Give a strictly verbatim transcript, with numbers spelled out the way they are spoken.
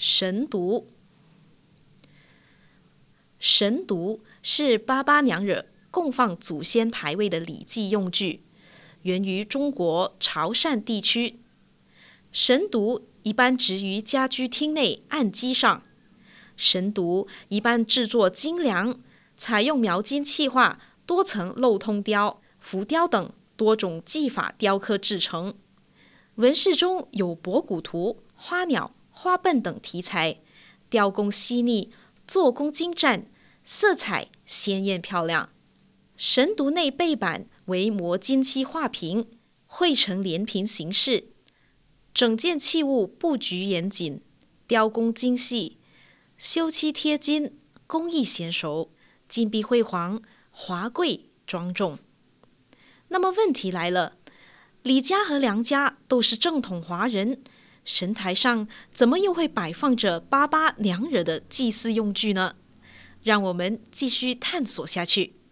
神荼。神荼是八八娘惹供放祖先牌位的礼祭用具，源于中国潮汕地区。神荼一般置于家居厅内案几上。神荼一般制作精良，采用描金砌画、多层镂通雕、浮雕等多种技法雕刻制成。纹饰中有博古图、花鸟、花瓣等题材，雕工细腻，做工精湛，色彩鲜艳漂亮。神荼内背板为磨金漆画屏，绘成连屏形式，整件器物布局严谨，雕工精细，修漆贴金，工艺娴熟，金碧辉煌，华贵庄重。那么问题来了，李家和梁家都是正统华人，神台上怎么又会摆放着八八娘惹的祭祀用具呢？让我们继续探索下去。